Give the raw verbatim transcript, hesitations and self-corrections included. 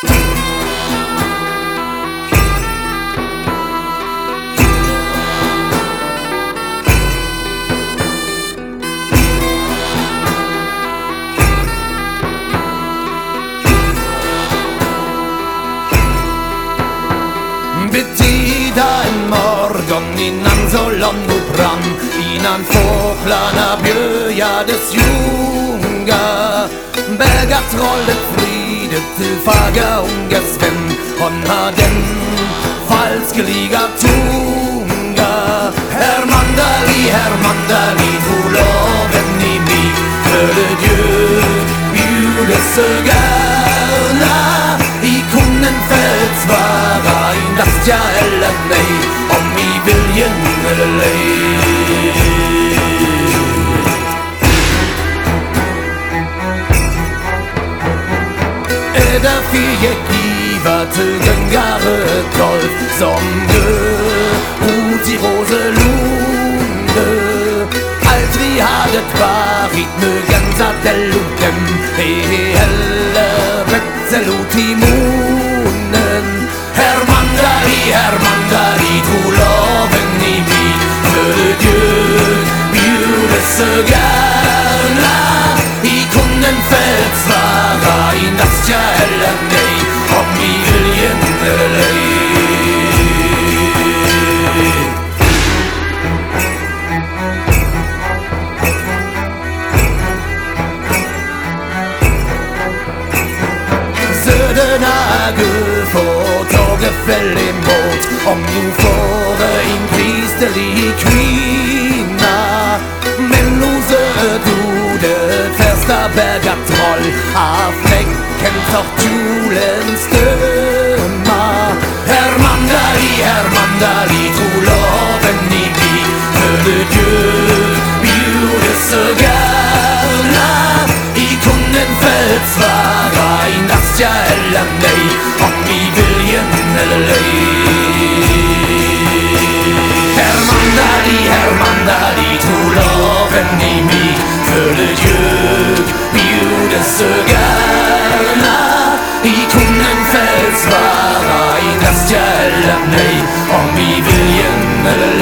Betida en morgon innan solen nu brann, innan fåglarna bjöjades junga, Bergatrollet fridet till faga ungas vän, hon har den falskeliga tunga. Herr Mandali, herr Mandali, tro loven i mig, för det Gud bjudes så gärna. I konen föds vara endast ja eller nej, om i viljen eller ej. Därför gick giva till gängare golf som dö ut i Roselunde. Allt vi hade varit mögens att eluten är heller betselot i munnen. Herr Mandali, herr Mandali, tro loven i mig, för Gud bjudes så gärna. I kunden föds vara endast ja eller nej, om i viljen eller ej. Söderna Gud får tåget fäll emot, om nu får en kristelig kvinna. Men nu du det första Bergatroll av fläcken för kjolens stöma. Herr Mandali, herr Mandali, tro loven i mig, för det Gud bjudes så gärna. I kunden föds vara endast ja eller nej, om i viljen eller ej. Herr Mandali, herr Mandali, tro loven i mig, för det Gud bjudes så gärna. I kunden föds vara endast ja eller nej, om i viljen eller